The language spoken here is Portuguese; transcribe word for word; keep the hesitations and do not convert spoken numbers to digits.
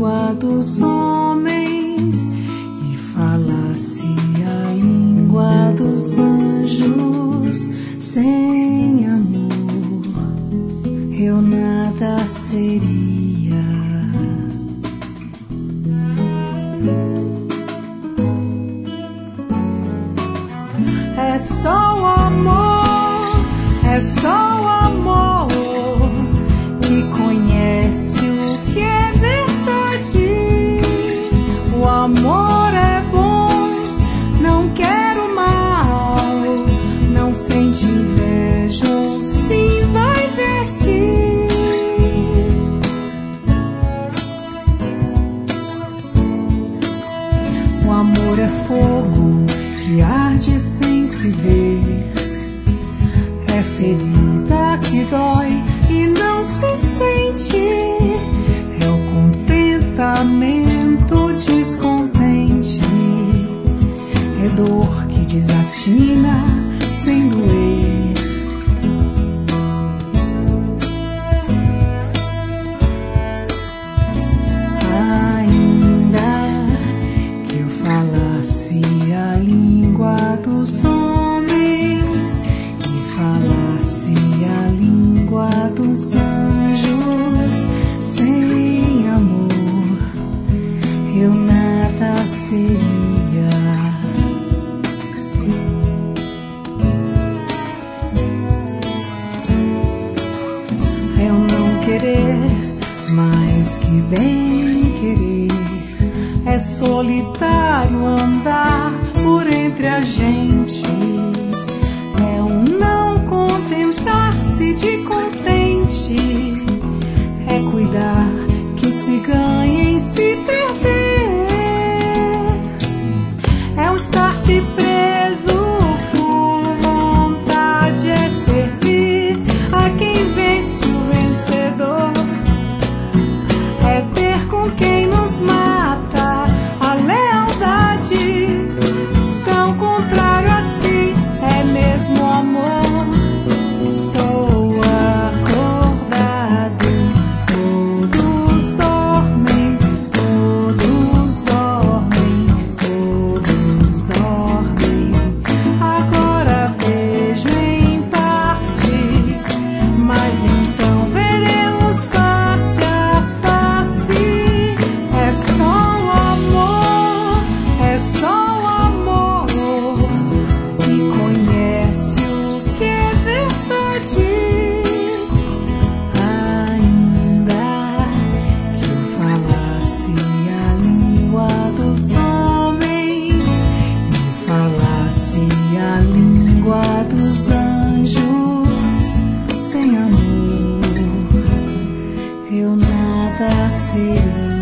língua dos homens e falasse a língua dos anjos, sem amor eu nada seria. É só o amor, é só o amor que conhece o que é verdade. O amor é bom, não quer o mal, não sente inveja ou sim vai ver sim. O amor é fogo que arde sem se ver, é ferida que dói e não se sente, é o contentamento descontente, é dor que desatina sem doer. Ainda que eu falasse a língua dos homens e falasse a língua dos anjos, sem amor eu nada seria. É o não querer mais que bem querer, é solitário andar por entre a gente, é um não contentar-se de contente, é cuidar que se ganha em se perder, é o estar-se preso por vontade, é servir a quem vence o vencedor, é ter com quem nos mata a lealdade, tão contrário assim é mesmo amor. Estou acordado, todos dormem, todos dormem, todos dormem. Agora vejo em parte, mas então veremos face a face. É só o amor, é só o amor que conhece o que é verdade. Ainda que eu falasse a língua dos homens e falasse a língua dos anjos, sem amor eu nada seria.